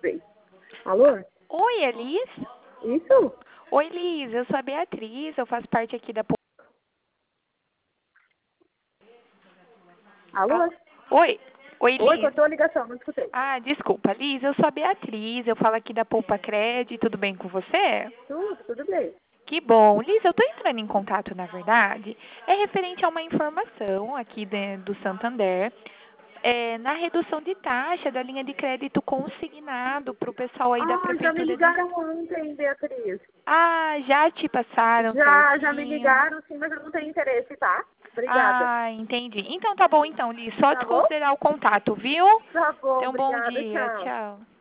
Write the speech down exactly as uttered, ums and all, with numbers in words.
bem. Alô? Oi, Elis? Isso? Oi, Liz, eu sou a Beatriz, eu faço parte aqui da... Alô? Ah, oi, oi, Oi, Liz. cortou a ligação, não escutei. Ah, desculpa, Liz, eu sou a Beatriz, eu falo aqui da Poupa Cred, tudo bem com você? Tudo, tudo bem. Que bom. Liz, eu estou entrando em contato, na verdade, é referente a uma informação aqui de- do Santander, é, na redução de taxa da linha de crédito consignado para o pessoal aí da Ah, já me Prefeitura de... ligaram ontem, Beatriz. Ah, já te passaram Já, já me certinho. ligaram, sim, mas eu não tenho interesse, tá? Obrigada. Ah, entendi. Então tá bom então, Liz. Só Tá bom? desconsiderar o contato, viu? Tá bom, Tenha um bom obrigada, dia. tchau. Tchau.